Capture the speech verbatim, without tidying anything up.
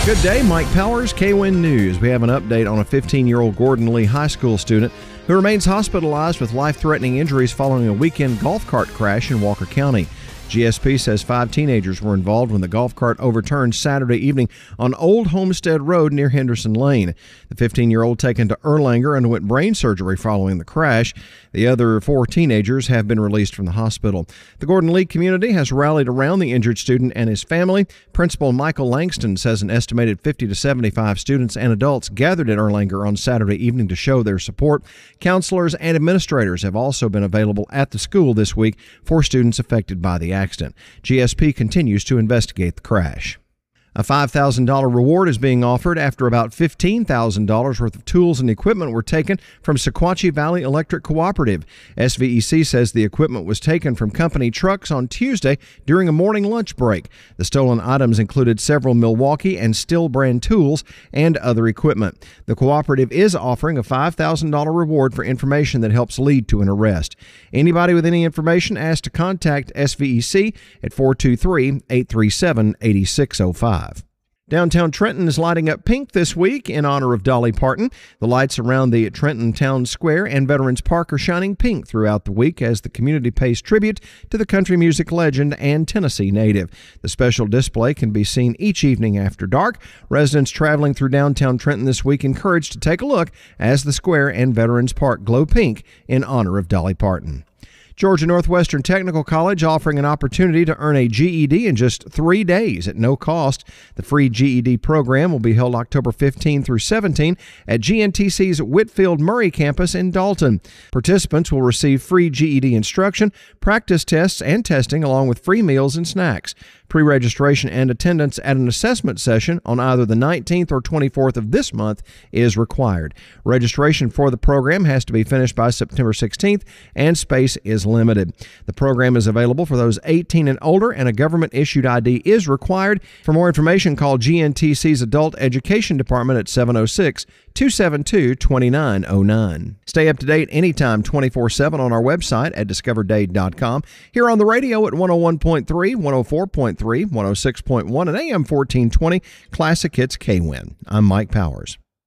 Good day, Mike Powers, K W I N News. We have an update on a fifteen-year-old Gordon Lee High School student who remains hospitalized with life-threatening injuries following a weekend golf cart crash in Walker County. G S P says five teenagers were involved when the golf cart overturned Saturday evening on Old Homestead Road near Henderson Lane. The fifteen-year-old taken to Erlanger underwent brain surgery following the crash. The other four teenagers have been released from the hospital. The Gordon Lee community has rallied around the injured student and his family. Principal Michael Langston says an estimated fifty to seventy-five students and adults gathered at Erlanger on Saturday evening to show their support. Counselors and administrators have also been available at the school this week for students affected by the accident. G S P continues to investigate the crash. A five thousand dollars reward is being offered after about fifteen thousand dollars worth of tools and equipment were taken from Sequatchie Valley Electric Cooperative. S V E C says the equipment was taken from company trucks on Tuesday during a morning lunch break. The stolen items included several Milwaukee and Stihl brand tools and other equipment. The cooperative is offering a five thousand dollars reward for information that helps lead to an arrest. Anybody with any information asked to contact S V E C at four two three, eight three seven, eight six zero five. Downtown Trenton is lighting up pink this week in honor of Dolly Parton. The lights around the Trenton Town Square and Veterans Park are shining pink throughout the week as the community pays tribute to the country music legend and Tennessee native. The special display can be seen each evening after dark. Residents traveling through downtown Trenton this week encouraged to take a look as the square and Veterans Park glow pink in honor of Dolly Parton. Georgia Northwestern Technical College offering an opportunity to earn a G E D in just three days at no cost. The free G E D program will be held October fifteenth through seventeenth at G N T C's Whitfield Murray campus in Dalton. Participants will receive free G E D instruction, practice tests, and testing along with free meals and snacks. Pre-registration and attendance at an assessment session on either the nineteenth or twenty-fourth of this month is required. Registration for the program has to be finished by September sixteenth, and space is limited. The program is available for those eighteen and older, and a government-issued I D is required. For more information, call G N T C's Adult Education Department at seven oh six, two seven two, two nine oh nine. Stay up to date anytime twenty-four seven on our website at discover dade dot com. Here on the radio at one oh one point three, one oh four point three, one oh six point one, and A M fourteen twenty, Classic Hits K W I N. I'm Mike Powers.